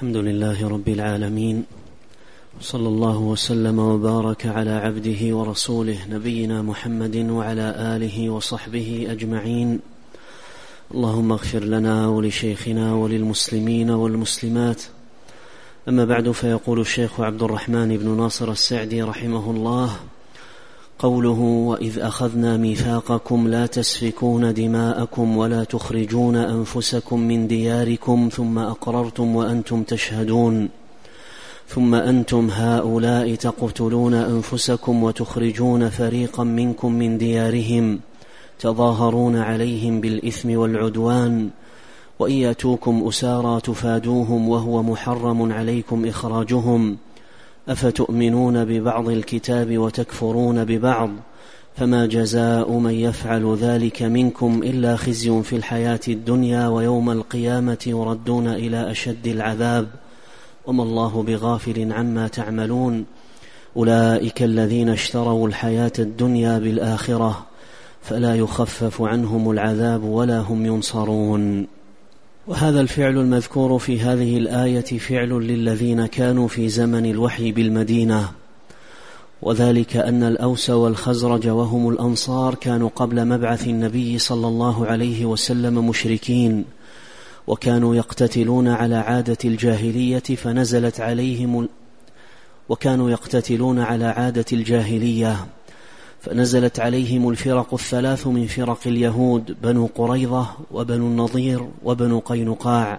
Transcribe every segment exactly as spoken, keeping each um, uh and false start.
الحمد لله رب العالمين، صلى الله وسلم وبارك على عبده ورسوله نبينا محمد وعلى آله وصحبه أجمعين. اللهم اغفر لنا ولشيخنا وللمسلمين والمسلمات. أما بعد، فيقول الشيخ عبد الرحمن بن ناصر السعدي رحمه الله: قوله: وإذ أخذنا ميثاقكم لا تسفكون دماءكم ولا تخرجون أنفسكم من دياركم ثم أقررتم وأنتم تشهدون، ثم أنتم هؤلاء تقتلون أنفسكم وتخرجون فريقا منكم من ديارهم تظاهرون عليهم بالإثم والعدوان، وإن يأتوكم أسارى تفادوهم وهو محرم عليكم إخراجهم، أفتؤمنون ببعض الكتاب وتكفرون ببعض، فما جزاء من يفعل ذلك منكم إلا خزي في الحياة الدنيا ويوم القيامة يردون إلى أشد العذاب، وما الله بغافل عما تعملون. أولئك الذين اشتروا الحياة الدنيا بالآخرة فلا يخفف عنهم العذاب ولا هم ينصرون. وهذا الفعل المذكور في هذه الآية فعل للذين كانوا في زمن الوحي بالمدينة، وذلك أن الأوس والخزرج وهم الأنصار كانوا قبل مبعث النبي صلى الله عليه وسلم مشركين، وكانوا يقتتلون على عادة الجاهلية فنزلت عليهم وكانوا يقتتلون على عادة الجاهلية فنزلت عليهم الفرق الثلاث من فرق اليهود: بنو قريظة وبنو النضير وبنو قينقاع،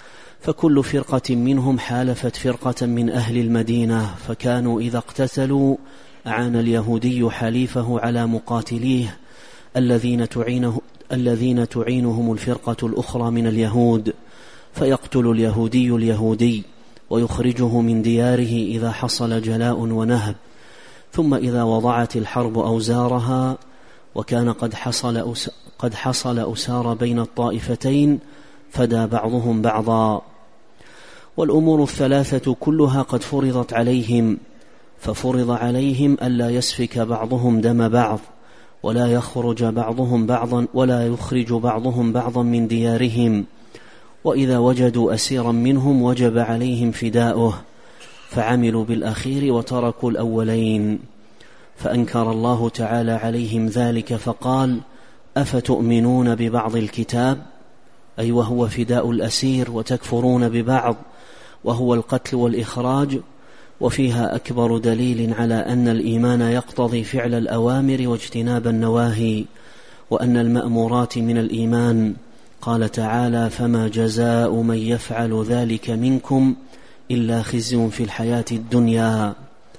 فكل فرقة منهم حالفت فرقة من أهل المدينة، فكانوا إذا اقتتلوا أعان اليهودي حليفه على مقاتليه الذين تعينه الذين تعينهم الفرقة الأخرى من اليهود، فيقتل اليهودي اليهودي ويخرجه من دياره إذا حصل جلاء ونهب، ثم إذا وضعت الحرب أوزارها وكان قد حصل قد حصل أسار بين الطائفتين فدى بعضهم بعضا. والأمور الثلاثة كلها قد فرضت عليهم، ففرض عليهم ألا يسفك بعضهم دم بعض، ولا يخرج بعضهم بعضا ولا يخرج بعضهم بعضا من ديارهم، وإذا وجدوا أسيرا منهم وجب عليهم فداؤه، فعملوا بالأخير وتركوا الأولين، فأنكر الله تعالى عليهم ذلك فقال: أفتؤمنون ببعض الكتاب، أي وهو فداء الأسير، وتكفرون ببعض وهو القتل والإخراج. وفيها أكبر دليل على أن الإيمان يقتضي فعل الأوامر واجتناب النواهي، وأن المأمورات من الإيمان. قال تعالى: فما جزاء من يفعل ذلك منكم إلا خزي في الحياة الدنيا.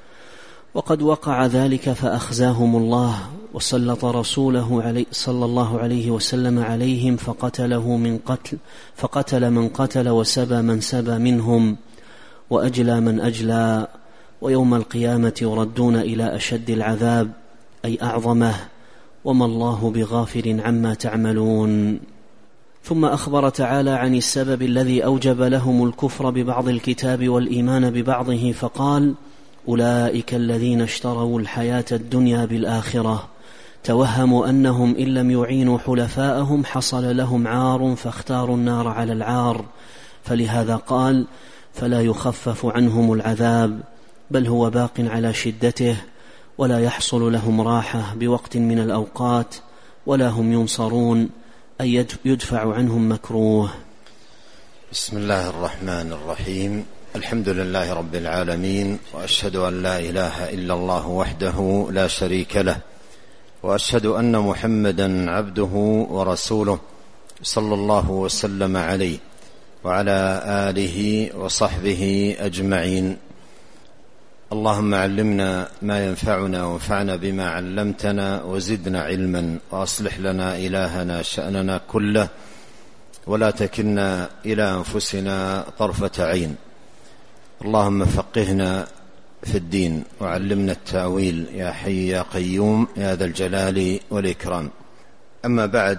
وقد وقع ذلك فأخزاهم الله، وسلط رسوله علي صلى الله عليه وسلم عليهم فقتله من قتل فقتل من قتل وسبى من سبى منهم وأجلى من أجلى، ويوم القيامة يردون إلى أشد العذاب أي أعظمه، وما الله بغافل عما تعملون. ثم أخبر تعالى عن السبب الذي أوجب لهم الكفر ببعض الكتاب والإيمان ببعضه فقال: أولئك الذين اشتروا الحياة الدنيا بالآخرة، توهموا أنهم إن لم يعينوا حلفاءهم حصل لهم عار فاختاروا النار على العار، فلهذا قال: فلا يخفف عنهم العذاب، بل هو باق على شدته، ولا يحصل لهم راحة بوقت من الأوقات، ولا هم ينصرون، أي يدفع عنهم مكروه. بسم الله الرحمن الرحيم. الحمد لله رب العالمين، وأشهد أن لا إله إلا الله وحده لا شريك له، وأشهد أن محمدا عبده ورسوله صلى الله وسلم عليه وعلى آله وصحبه أجمعين. اللهم علمنا ما ينفعنا وانفعنا بما علمتنا وزدنا علما، وأصلح لنا إلهنا شأننا كله، ولا تكلنا إلى أنفسنا طرفة عين. اللهم فقهنا في الدين وعلمنا التأويل يا حي يا قيوم يا ذا الجلال والإكرام. أما بعد،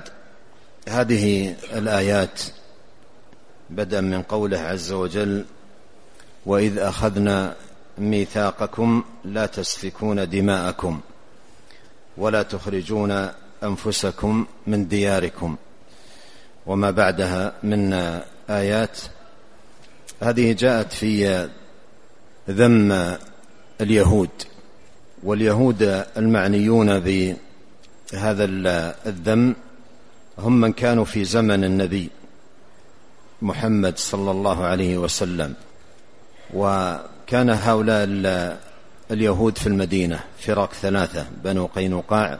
هذه الآيات بدءا من قوله عز وجل: وإذ أخذنا ميثاقكم لا تسفكون دماءكم ولا تخرجون أنفسكم من دياركم، وما بعدها من آيات هذه جاءت في ذم اليهود، واليهود المعنيون بهذا الذم هم من كانوا في زمن النبي محمد صلى الله عليه وسلم. وكان هؤلاء اليهود في المدينة فرق ثلاثة: بنو قينقاع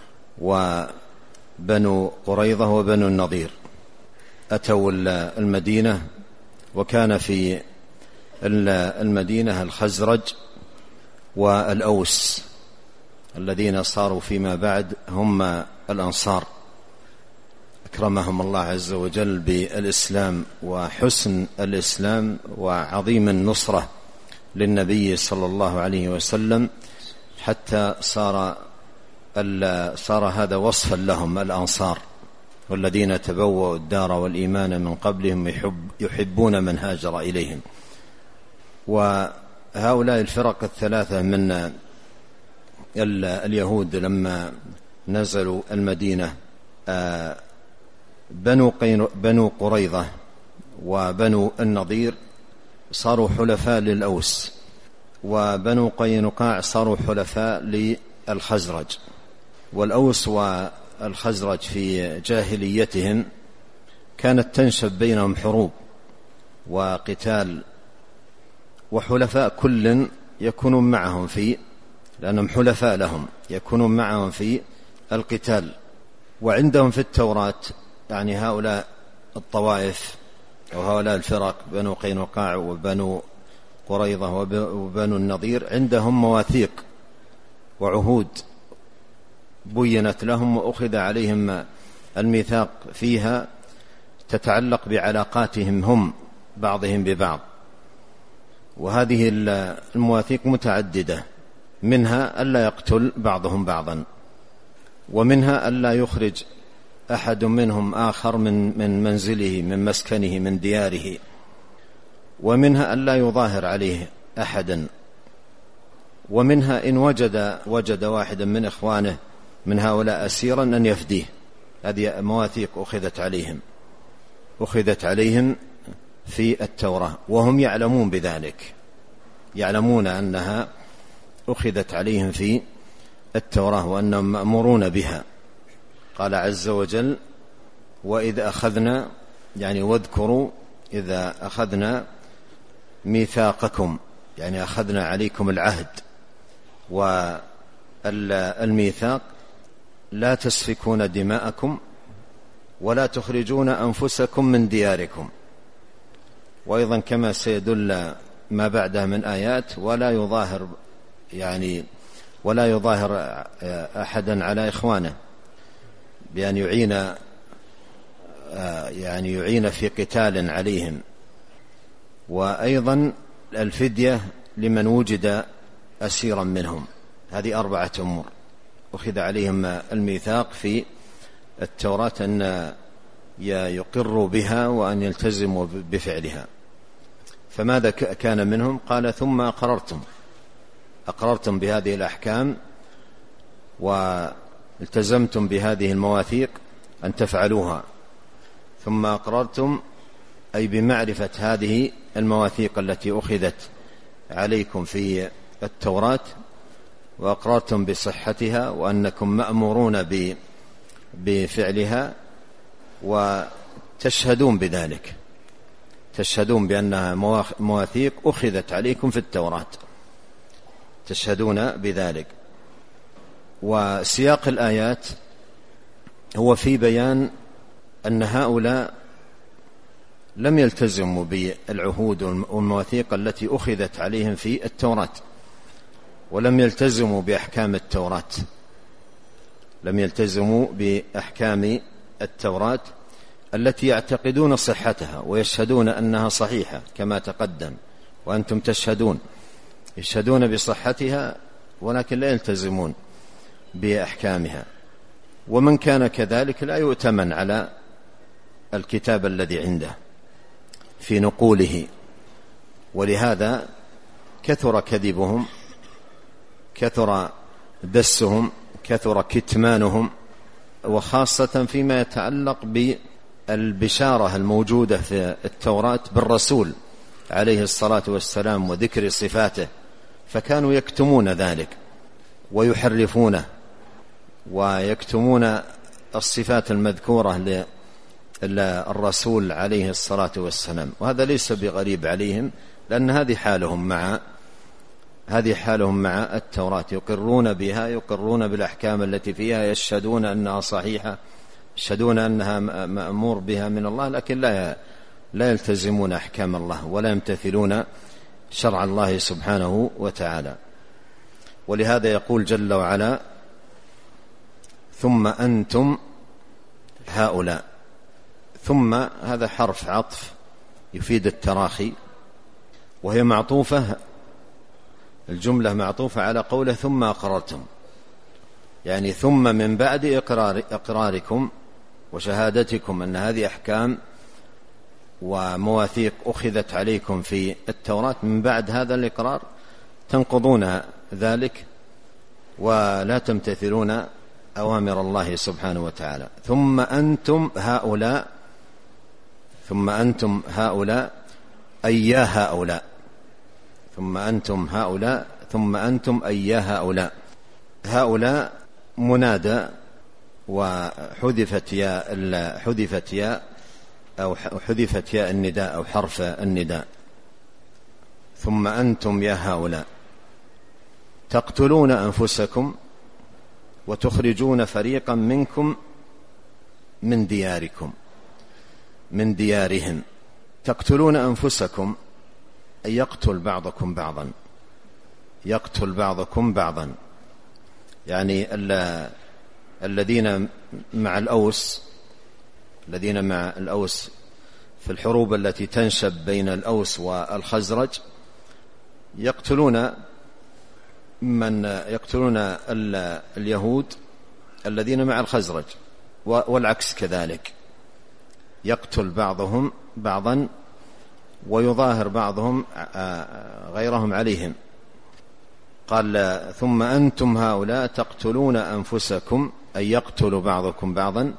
وبنو قريظة وبنو النضير. أتوا المدينة، وكان في المدينة الخزرج والأوس الذين صاروا فيما بعد هم الأنصار، أكرمهم الله عز وجل بالإسلام وحسن الإسلام وعظيم النصرة للنبي صلى الله عليه وسلم، حتى صار صار هذا وصفا لهم، الأنصار والذين تبوأوا الدار والإيمان من قبلهم يحب يحبون من هاجر إليهم. وهؤلاء الفرق الثلاثة من اليهود لما نزلوا المدينة، بنو, بنو قريظة وبنو النضير صاروا حلفاء للأوس، وبنو قينقاع صاروا حلفاء للخزرج. والأوس والخزرج في جاهليتهم كانت تنشب بينهم حروب وقتال، وحلفاء كل يكونون معهم في لأنهم حلفاء لهم يكونون معهم في القتال. وعندهم في التوراة يعني هؤلاء الطوائف وهؤلاء الفرق بنو قينقاع وبنو قريظة وبنو النضير عندهم مواثيق وعهود بينت لهم وأخذ عليهم الميثاق فيها تتعلق بعلاقاتهم هم بعضهم ببعض. وهذه المواثيق متعددة، منها ألا يقتل بعضهم بعضا، ومنها ألا يخرج أحد منهم آخر من من منزله من مسكنه من دياره، ومنها ألا يظاهر عليه أحدا، ومنها إن وجد وجد واحدا من إخوانه من هؤلاء أسيرا أن يفديه. هذه مواثيق أخذت عليهم أخذت عليهم في التوراة، وهم يعلمون بذلك، يعلمون أنها أخذت عليهم في التوراة وأنهم مأمورون بها. قال عز وجل: وإذ أخذنا، يعني واذكروا إذا أخذنا ميثاقكم، يعني أخذنا عليكم العهد والميثاق، لا تسفكون دماءكم ولا تخرجون أنفسكم من دياركم. وأيضا كما سيدل ما بعدها من آيات: ولا يظاهر يعني ولا يظاهر أحدا على إخوانه بأن يعين يعني يعين في قتال عليهم. وأيضا الفدية لمن وجد أسيرا منهم. هذه أربعة أمور أخذ عليهم الميثاق في التوراة أن يقروا بها وأن يلتزموا بفعلها. فماذا كان منهم؟ قال: ثم أقررتم أقررتم بهذه الأحكام والتزمتم بهذه المواثيق أن تفعلوها، ثم أقررتم أي بمعرفة هذه المواثيق التي أخذت عليكم في التوراة، وأقررتم بصحتها وأنكم مأمورون بفعلها، وتشهدون بذلك، تشهدون بأنها مواثيق أخذت عليكم في التوراة، تشهدون بذلك. وسياق الآيات هو في بيان أن هؤلاء لم يلتزموا بالعهود والمواثيق التي أخذت عليهم في التوراة، ولم يلتزموا بأحكام التوراة لم يلتزموا بأحكام التوراة التي يعتقدون صحتها ويشهدون أنها صحيحة كما تقدم، وأنتم تشهدون يشهدون بصحتها ولكن لا يلتزمون بأحكامها. ومن كان كذلك لا يؤتمن على الكتاب الذي عنده في نقوله. ولهذا كثر كذبهم، كثر دسهم، كثر كتمانهم، وخاصة فيما يتعلق بالبشارة الموجودة في التوراة بالرسول عليه الصلاة والسلام وذكر صفاته، فكانوا يكتمون ذلك ويحرفونه ويكتمون الصفات المذكورة للرسول عليه الصلاة والسلام. وهذا ليس بغريب عليهم، لأن هذه حالهم مع هذه حالهم مع التوراة، يقرون بها، يقرون بالأحكام التي فيها، يشهدون أنها صحيحة، يشهدون أنها مأمور بها من الله، لكن لا لا يلتزمون أحكام الله ولا يمتثلون شرع الله سبحانه وتعالى. ولهذا يقول جل وعلا: ثم أنتم هؤلاء. ثم هذا حرف عطف يفيد التراخي، وهي معطوفة، الجملة معطوفة على قوله ثم أقررتم، يعني ثم من بعد إقرار إقراركم وشهادتكم أن هذه أحكام ومواثيق أخذت عليكم في التوراة، من بعد هذا الإقرار تنقضون ذلك ولا تمتثلون أوامر الله سبحانه وتعالى. ثم أنتم هؤلاء، ثم أنتم هؤلاء أي يا هؤلاء، ثم أنتم هؤلاء، ثم أنتم أي يا هؤلاء. هؤلاء منادى وحذفت يا حذفت يا أو حذفت يا النداء أو حرف النداء. ثم أنتم يا هؤلاء تقتلون أنفسكم وتخرجون فريقا منكم من دياركم من ديارهم. تقتلون أنفسكم أي يقتل بعضكم بعضا، يقتل بعضكم بعضا، يعني الذين مع الأوس الذين مع الأوس في الحروب التي تنشب بين الأوس والخزرج يقتلون من يقتلون اليهود الذين مع الخزرج، والعكس كذلك، يقتل بعضهم بعضا ويظاهر بعضهم غيرهم عليهم. قال: ثم أنتم هؤلاء تقتلون أنفسكم أي يقتل بعضكم بعضا،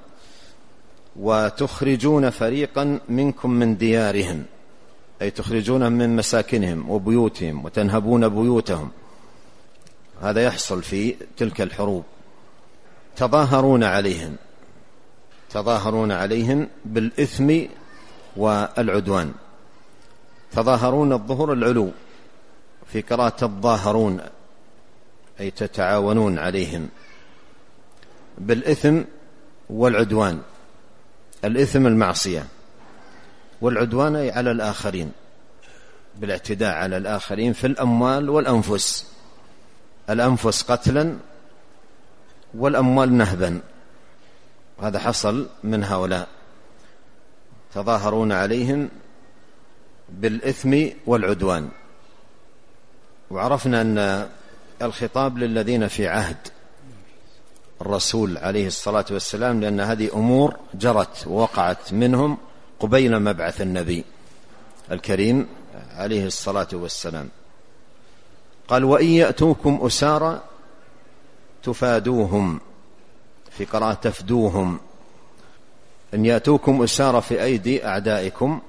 وتخرجون فريقا منكم من ديارهم أي تخرجونهم من مساكنهم وبيوتهم وتنهبون بيوتهم. هذا يحصل في تلك الحروب. تظاهرون عليهم تظاهرون عليهم بالإثم والعدوان. تظاهرون الظهور العلو، في قراءة تظاهرون أي تتعاونون عليهم بالإثم والعدوان. الإثم المعصية، والعدوان أي على الآخرين، بالاعتداء على الآخرين في الأموال والأنفس، الأنفس قتلا والأموال نهبا. هذا حصل من هؤلاء، تظاهرون عليهم بالإثم والعدوان. وعرفنا أن الخطاب للذين في عهد الرسول عليه الصلاة والسلام، لأن هذه أمور جرت ووقعت منهم قبيل مبعث النبي الكريم عليه الصلاة والسلام. قال: وإن يأتوكم أسارى تفادوهم، في قراءة تفدوهم. إن يأتوكم أسارى في أيدي أعدائكم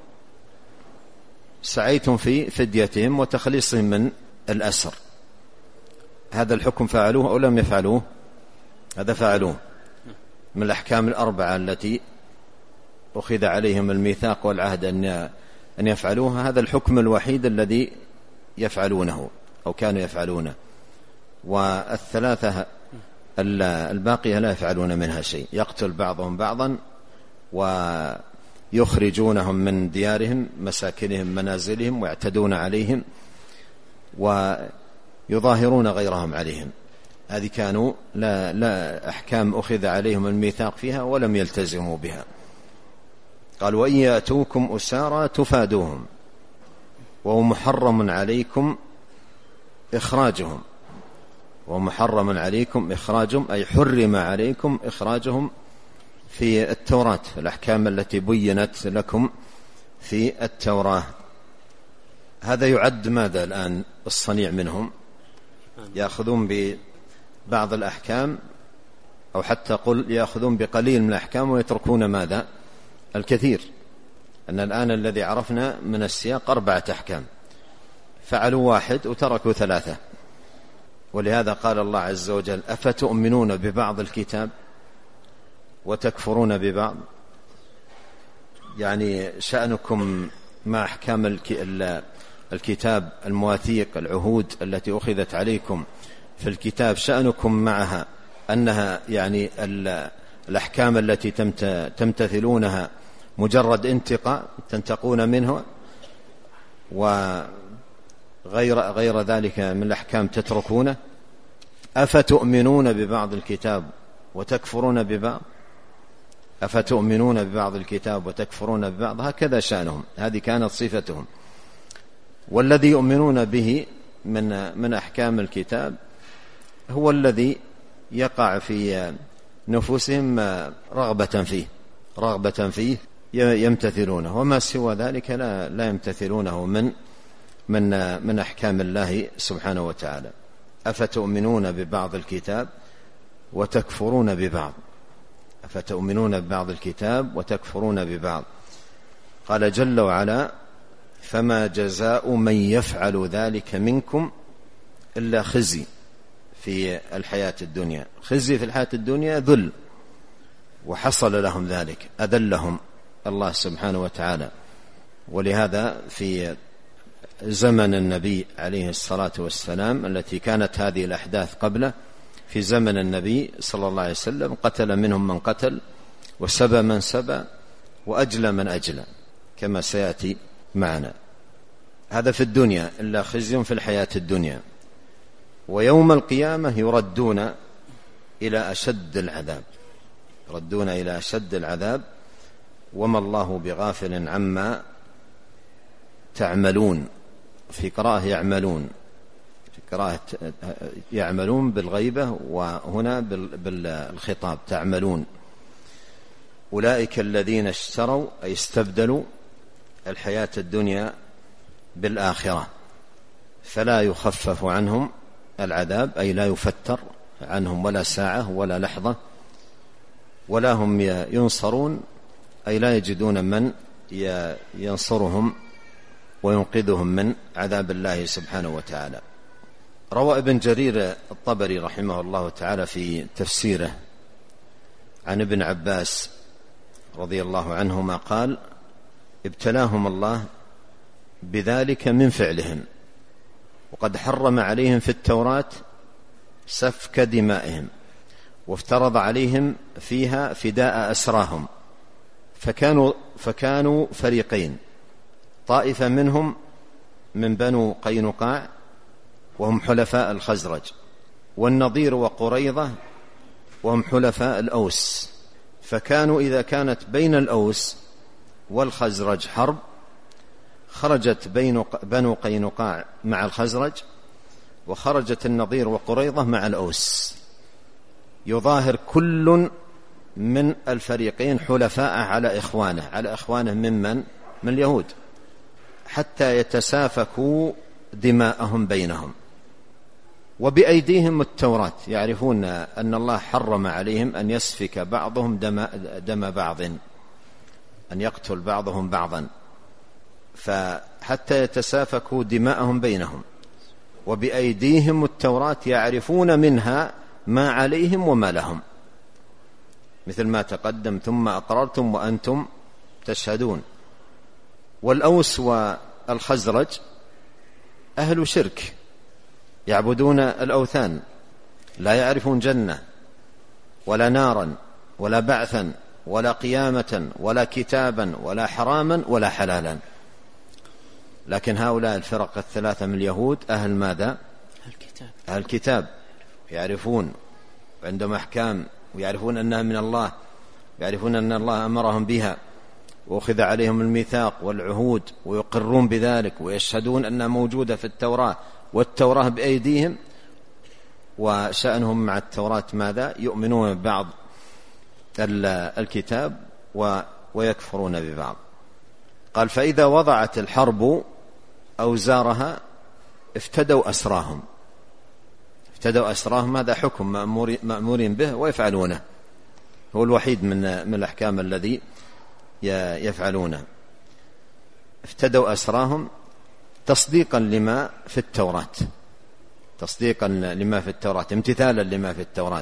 سعيتم في فديتهم وتخليصهم من الأسر. هذا الحكم فعلوه أو لم يفعلوه؟ هذا فعلوه، من الأحكام الأربعة التي أخذ عليهم الميثاق والعهد أن يفعلوها. هذا الحكم الوحيد الذي يفعلونه أو كانوا يفعلونه، والثلاثة الباقية لا يفعلون منها شيء. يقتل بعضهم بعضا ويخرجونهم من ديارهم مساكنهم منازلهم ويعتدون عليهم ويظاهرون غيرهم عليهم. هذه كانوا لا, لا أحكام أخذ عليهم الميثاق فيها ولم يلتزموا بها. قال: وإن يأتوكم أسارى تفادوهم وهو محرم عليكم إخراجهم. ومحرم عليكم إخراجهم أي حرم عليكم إخراجهم في التوراة، الأحكام التي بينت لكم في التوراة. هذا يعد ماذا الآن الصنيع منهم؟ يأخذون ببعض الأحكام، أو حتى قل يأخذون بقليل من الأحكام ويتركون ماذا؟ الكثير. أن الآن الذي عرفنا من السياق أربعة أحكام، فعلوا واحد وتركوا ثلاثة. ولهذا قال الله عز وجل: أفتؤمنون ببعض الكتاب وتكفرون ببعض. يعني شأنكم مع أحكام الكتاب، المواثيق، العهود التي أخذت عليكم في الكتاب، شأنكم معها أنها يعني الأحكام التي تمتثلونها مجرد انتقاء تنتقون منه، وغير غير ذلك من الأحكام تتركونه. أفتؤمنون ببعض الكتاب وتكفرون ببعض، أفتؤمنون ببعض الكتاب وتكفرون ببعض، هكذا شأنهم، هذه كانت صفتهم. والذي يؤمنون به من من أحكام الكتاب هو الذي يقع في نفوسهم رغبة فيه رغبة فيه يمتثلونه، وما سوى ذلك لا لا يمتثلونه من من من أحكام الله سبحانه وتعالى. أفتؤمنون ببعض الكتاب وتكفرون ببعض، أفتؤمنون ببعض الكتاب وتكفرون ببعض. قال جل وعلا: فما جزاء من يفعل ذلك منكم إلا خزي في الحياة الدنيا. خزي في الحياة الدنيا ذل، وحصل لهم ذلك، أذلهم الله سبحانه وتعالى. ولهذا في زمن النبي عليه الصلاة والسلام التي كانت هذه الأحداث قبله، في زمن النبي صلى الله عليه وسلم قتل منهم من قتل، وسبى من سبى، وأجلى من أجلى، كما سيأتي معنا. هذا في الدنيا، إلا خزي في الحياة الدنيا. ويوم القيامة يردون إلى أشد العذاب، يردون إلى أشد العذاب، وما الله بغافل عما تعملون. في قراءة يعملون، في قراءة يعملون بالغيبة، وهنا بالخطاب تعملون. أولئك الذين اشتروا أي استبدلوا الحياة الدنيا بالآخرة، فلا يخفف عنهم العذاب، أي لا يفتر عنهم ولا ساعة ولا لحظة، ولا هم ينصرون، أي لا يجدون من ينصرهم وينقذهم من عذاب الله سبحانه وتعالى. روى ابن جرير الطبري رحمه الله تعالى في تفسيره عن ابن عباس رضي الله عنهما قال: ابتلاهم الله بذلك من فعلهم، وقد حرم عليهم في التوراة سفك دمائهم، وافترض عليهم فيها فداء أسراهم، فكانوا, فكانوا فريقين: طائفة منهم من بنو قينقاع وهم حلفاء الخزرج، والنضير وقريظة وهم حلفاء الأوس. فكانوا إذا كانت بين الأوس والخزرج حرب، خرجت بين بنو قينقاع مع الخزرج، وخرجت النضير وقريظة مع الأوس، يظاهر كل من الفريقين حلفاء على إخوانه على إخوانه ممن من اليهود، حتى يتسافكوا دماءهم بينهم. وبأيديهم التوراة، يعرفون أن الله حرم عليهم أن يسفك بعضهم دم, دم بعض، أن يقتل بعضهم بعضا، فحتى يتسافكوا دماءهم بينهم. وبأيديهم التوراة، يعرفون منها ما عليهم وما لهم، مثل ما تقدم: ثم أقررتم وأنتم تشهدون. والأوس والخزرج أهل شرك، يعبدون الأوثان، لا يعرفون جنة ولا نارا ولا بعثا ولا قيامة ولا كتابا ولا حراما ولا حلالا. لكن هؤلاء الفرق الثلاثة من اليهود أهل ماذا؟ الكتاب. أهل الكتاب، يعرفون، عندهم أحكام، ويعرفون أنها من الله، يعرفون أن الله أمرهم بها، وأخذ عليهم الميثاق والعهود، ويقرون بذلك، ويشهدون أنها موجودة في التوراة، والتوراة بأيديهم. وشأنهم مع التوراة ماذا؟ يؤمنون ببعض الكتاب ويكفرون ببعض. قال: فإذا وضعت الحرب أوزارها افتدوا أسراهم. افتدوا أسراهم، هذا حكم مأمورين به ويفعلونه، هو الوحيد من من الأحكام الذي يفعلونه. افتدوا أسراهم تصديقا لما في التوراة، تصديقا لما في التوراة، امتثالا لما في التوراة،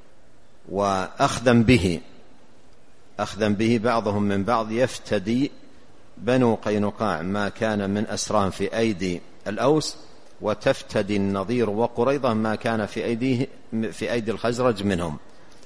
وأخذا به أخذا به بعضهم من بعض. يفتدي بنو قينقاع ما كان من أسراهم في أيدي الأوس، وتفتدي النضير وقريظة ما كان في أيديه في أيدي الخزرج منهم،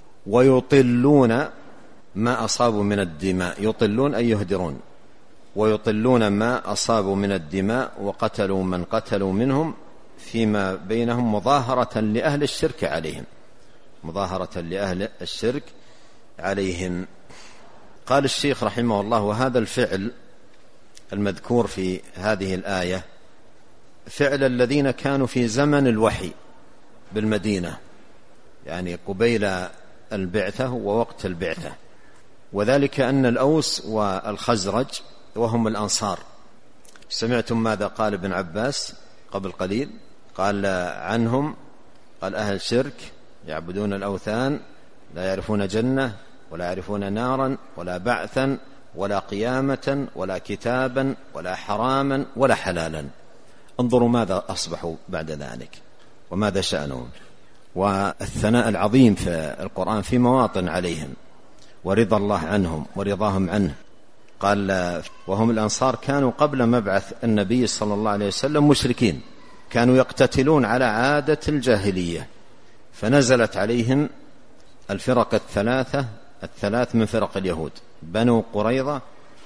ويطلون ما أصابوا من الدماء، يطلون أي يهدرون، ويطلون ما أصابوا من الدماء، وقتلوا من قتلوا منهم فيما بينهم مظاهرة لأهل الشرك عليهم، مظاهرة لأهل الشرك عليهم. قال الشيخ رحمه الله: وهذا الفعل المذكور في هذه الآية فعل الذين كانوا في زمن الوحي بالمدينة، يعني قبيل البعثة ووقت البعثة، وذلك أن الأوس والخزرج وهم الأنصار. سمعتم ماذا قال ابن عباس قبل قليل؟ قال عنهم، قال: أهل شرك يعبدون الأوثان، لا يعرفون جنة ولا يعرفون نارا ولا بعثا ولا قيامة ولا كتابا ولا حراما ولا حلالا. انظروا ماذا أصبحوا بعد ذلك وماذا شأنهم، والثناء العظيم في القرآن في مواطن عليهم، ورضا الله عنهم ورضاهم عنه. قال: وهم الأنصار كانوا قبل مبعث النبي صلى الله عليه وسلم مشركين، كانوا يقتتلون على عادة الجاهلية، فنزلت عليهم الفرق الثلاثة الثلاث من فرق اليهود: بنو قريظة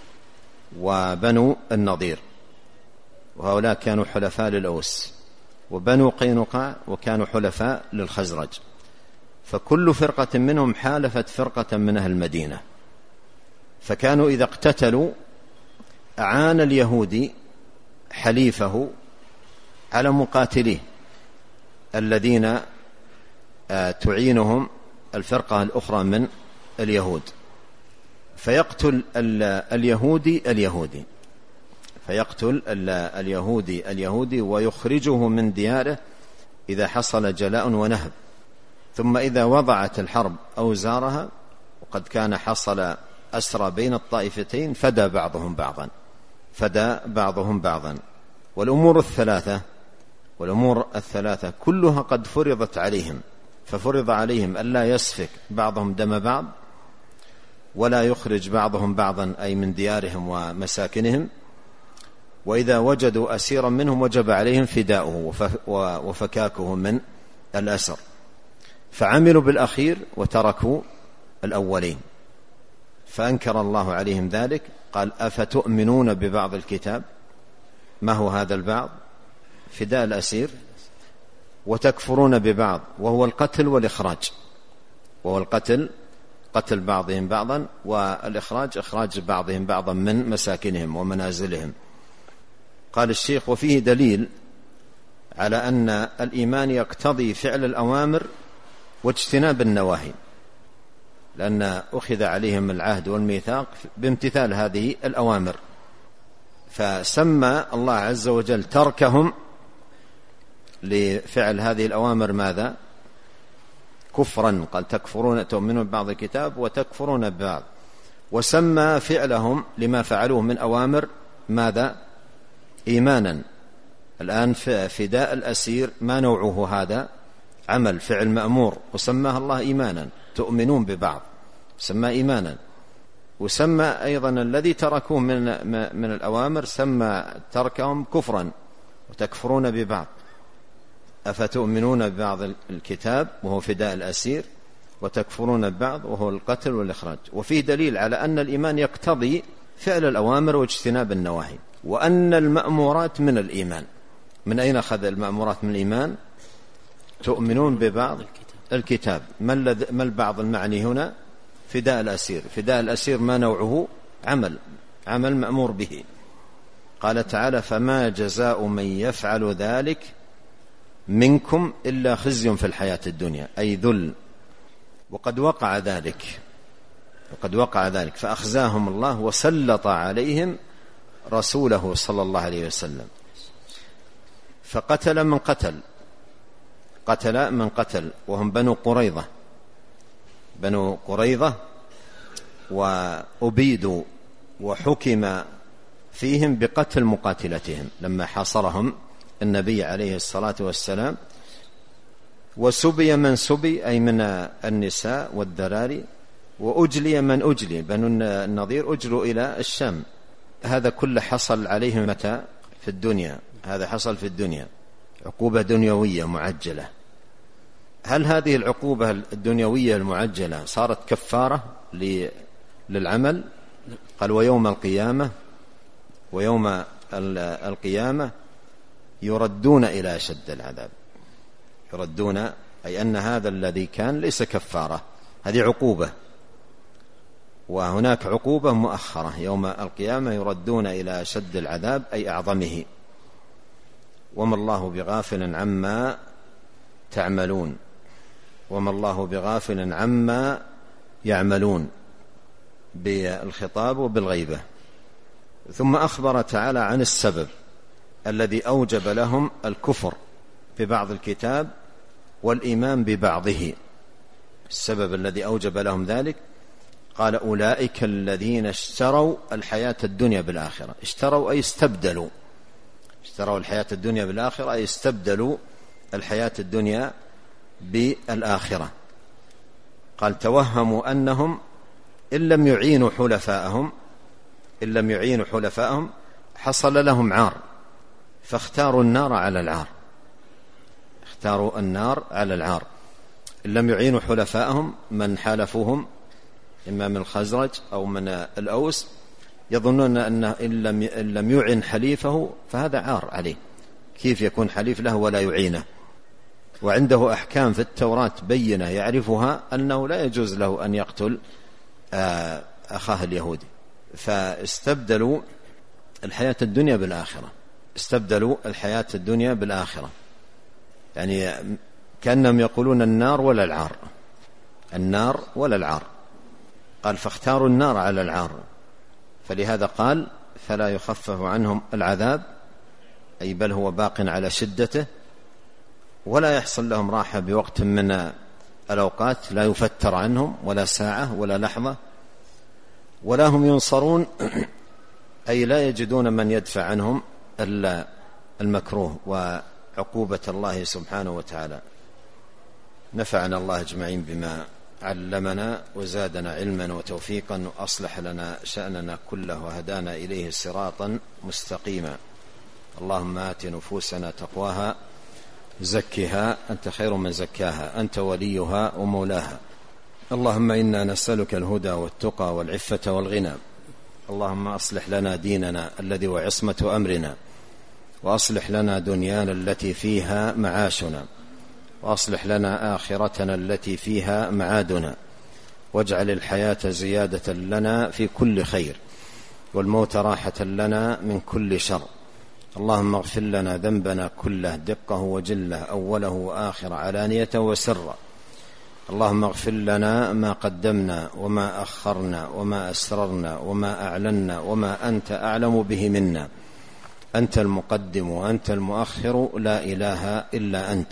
وبنو النضير، وهؤلاء كانوا حلفاء للأوس، وبنو قينقاع وكانوا حلفاء للخزرج، فكل فرقة منهم حالفت فرقة من أهل المدينة، فكانوا إذا اقتتلوا أعان اليهودي حليفه على مقاتليه الذين تعينهم الفرقة الأخرى من اليهود، فيقتل اليهودي اليهودي فيقتل اليهودي اليهودي ويخرجه من دياره إذا حصل جلاء ونهب. ثم إذا وضعت الحرب أوزارها وقد كان حصل أسرى بين الطائفتين فدى بعضهم بعضا فدى بعضهم بعضا والأمور الثلاثة والأمور الثلاثة كلها قد فرضت عليهم، ففرض عليهم ألا يسفك بعضهم دم بعض، ولا يخرج بعضهم بعضا أي من ديارهم ومساكنهم، وإذا وجدوا أسيرا منهم وجب عليهم فداؤه وفكاكه من الأسر، فعملوا بالأخير وتركوا الأولين، فأنكر الله عليهم ذلك. قال: أفتؤمنون ببعض الكتاب؟ ما هو هذا البعض؟ فداء الأسير، وتكفرون ببعض وهو القتل والإخراج، وهو القتل قتل بعضهم بعضا، والإخراج إخراج بعضهم بعضا من مساكنهم ومنازلهم. قال الشيخ: وفيه دليل على أن الإيمان يقتضي فعل الأوامر واجتناب النواهي، لأن أخذ عليهم العهد والميثاق بامتثال هذه الأوامر، فسمى الله عز وجل تركهم لفعل هذه الأوامر ماذا؟ كفرا. قال: تكفرون تؤمنون ببعض الكتاب وتكفرون ببعض. وسمى فعلهم لما فعلوه من أوامر ماذا؟ إيمانا. الآن فداء الأسير ما نوعه هذا؟ عمل فعل مأمور، وسماه الله إيمانا، تؤمنون ببعض سمى إيمانا. وسمى أيضا الذي تركوه من, من الأوامر سمى تركهم كفرا، وتكفرون ببعض. أفتؤمنون ببعض الكتاب وهو فداء الأسير، وتكفرون ببعض وهو القتل والإخراج. وفيه دليل على أن الإيمان يقتضي فعل الأوامر واجتناب النواهي، وأن المأمورات من الإيمان. من أين أخذ المأمورات من الإيمان؟ تؤمنون ببعض الكتاب. ما البعض المعني هنا؟ فداء الأسير. فداء الأسير ما نوعه؟ عمل عمل مأمور به. قال تعالى: فما جزاء من يفعل ذلك منكم إلا خزي في الحياة الدنيا، أي ذل. وقد وقع ذلك وقد وقع ذلك فأخزاهم الله وسلط عليهم رسوله صلى الله عليه وسلم، فقتل من قتل قتل من قتل وهم بنو قريظة بنو قريظة وأبيدوا وحكم فيهم بقتل مقاتلتهم لما حاصرهم النبي عليه الصلاة والسلام، وسبي من سبي أي من النساء والذراري، وأجلي من أجلي، بنو النضير أجلوا إلى الشام. هذا كله حصل عليهم متى؟ في الدنيا. هذا حصل في الدنيا، عقوبة دنيوية معجلة. هل هذه العقوبة الدنيوية المعجلة صارت كفارة للعمل؟ قال ويوم القيامة ويوم القيامة يردون إلى أشد العذاب. يردون أي أن هذا الذي كان ليس كفارة، هذه عقوبة، وهناك عقوبة مؤخرة يوم القيامة يردون إلى أشد العذاب أي أعظمه. وما الله بغافل عما تعملون، وما الله بغافل عما يعملون بالخطاب وبالغيبة. ثم أخبر تعالى عن السبب الذي أوجب لهم الكفر ببعض الكتاب والإيمان ببعضه. السبب الذي أوجب لهم ذلك قال أولئك الذين اشتروا الحياة الدنيا بالآخرة. اشتروا أي استبدلوا، اشتروا الحياة الدنيا بالآخرة أي استبدلوا الحياة الدنيا بالآخرة. قال توهموا أنهم إن لم يعينوا حلفاءهم إن لم يعينوا حلفاءهم حصل لهم عار، فاختاروا النار على العار، اختاروا النار على العار. إن لم يعينوا حلفاءهم من حالفوهم إما من الخزرج أو من الأوس، يظنون أنه إن لم, إن لم يعن حليفه فهذا عار عليه، كيف يكون حليف له ولا يعينه؟ وعنده أحكام في التوراة بينة يعرفها أنه لا يجوز له أن يقتل أخاه اليهودي. فاستبدلوا الحياة الدنيا بالآخرة، استبدلوا الحياة الدنيا بالآخرة، يعني كأنهم يقولون النار ولا العار، النار ولا العار. قال فاختاروا النار على العار، فلهذا قال فلا يخفف عنهم العذاب، أي بل هو باق على شدته، ولا يحصل لهم راحة بوقت من الأوقات، لا يفتر عنهم ولا ساعة ولا لحظة، ولا هم ينصرون أي لا يجدون من يدفع عنهم المكروه وعقوبة الله سبحانه وتعالى. نفعنا الله أجمعين بما علمنا وزادنا علما وتوفيقا، وأصلح لنا شأننا كله وهدانا إليه صراطا مستقيما. اللهم آت نفوسنا تقواها زكها أنت خير من زكاها، أنت وليها ومولاها. اللهم إنا نسألك الهدى والتقى والعفة والغنى. اللهم أصلح لنا ديننا الذي هو عصمة أمرنا، وأصلح لنا دنيانا التي فيها معاشنا، وأصلح لنا آخرتنا التي فيها معادنا، واجعل الحياة زيادة لنا في كل خير، والموت راحة لنا من كل شر. اللهم اغفر لنا ذنبنا كله دقه وجله، أوله وآخر، علانية وسر. اللهم اغفر لنا ما قدمنا وما أخرنا وما أسررنا وما أعلنا وما أنت أعلم به منا. أنت المقدم وأنت المؤخر، لا إله إلا أنت.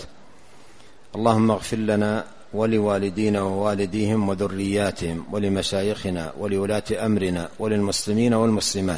اللهم اغفر لنا ولوالدينا ووالديهم وذرياتهم، ولمشايخنا ولولاة أمرنا وللمسلمين والمسلمات.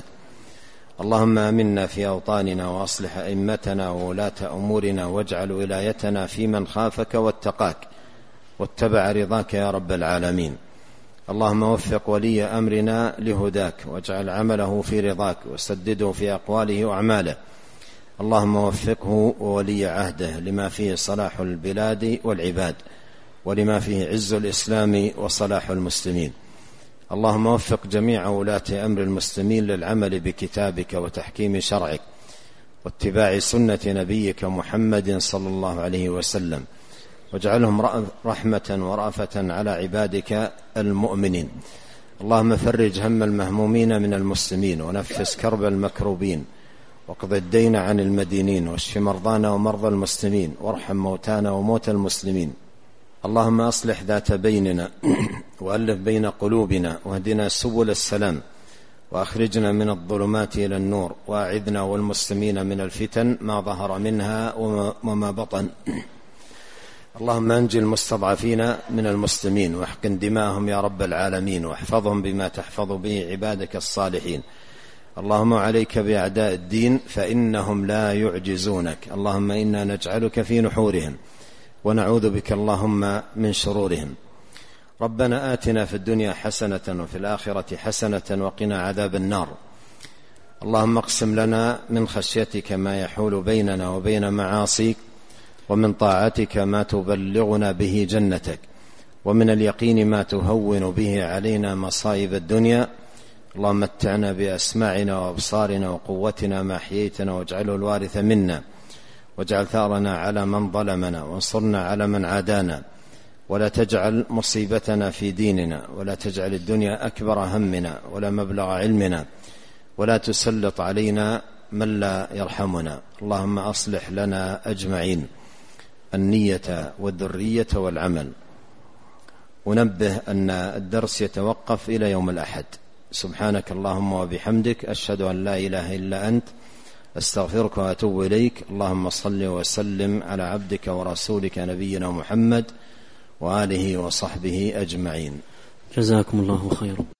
اللهم آمنا في أوطاننا، وأصلح أئمتنا وولاة أمورنا، واجعل ولايتنا في من خافك واتقاك واتبع رضاك يا رب العالمين. اللهم وفق ولي أمرنا لهداك، واجعل عمله في رضاك، وسدده في أقواله وأعماله. اللهم وفقه وولي عهده لما فيه صلاح البلاد والعباد، ولما فيه عز الإسلام وصلاح المسلمين. اللهم وفق جميع ولاة أمر المسلمين للعمل بكتابك وتحكيم شرعك واتباع سنة نبيك محمد صلى الله عليه وسلم، واجعلهم رحمة ورأفة على عبادك المؤمنين. اللهم فرج هم المهمومين من المسلمين، ونفس كرب المكروبين، واقض الدين عن المدينين، واشف مرضانا ومرضى المسلمين، وارحم موتانا وموتى المسلمين. اللهم أصلح ذات بيننا وألف بين قلوبنا، واهدنا سبل السلام، وأخرجنا من الظلمات إلى النور، وأعذنا والمسلمين من الفتن ما ظهر منها وما بطن. اللهم أنجي المستضعفين من المسلمين، واحقن دماءهم يا رب العالمين، واحفظهم بما تحفظ به عبادك الصالحين. اللهم عليك بأعداء الدين فإنهم لا يعجزونك. اللهم إنا نجعلك في نحورهم ونعوذ بك اللهم من شرورهم. ربنا آتنا في الدنيا حسنة وفي الآخرة حسنة وقنا عذاب النار. اللهم اقسم لنا من خشيتك ما يحول بيننا وبين معاصيك، ومن طاعتك ما تبلغنا به جنتك، ومن اليقين ما تهون به علينا مصائب الدنيا. اللهم متعنا بأسماعنا وأبصارنا وقوتنا ما أحييتنا، واجعله الوارث منا، واجعل ثأرنا على من ظلمنا، وانصرنا على من عادانا، ولا تجعل مصيبتنا في ديننا، ولا تجعل الدنيا أكبر همنا ولا مبلغ علمنا، ولا تسلط علينا من لا يرحمنا. اللهم أصلح لنا أجمعين النية والذرية والعمل. ونبه أن الدرس يتوقف إلى يوم الأحد. سبحانك اللهم وبحمدك، أشهد أن لا إله إلا أنت، أستغفرك وأتوب إليك. اللهم صل وسلم على عبدك ورسولك نبينا محمد وآله وصحبه أجمعين. جزاكم الله خيرا.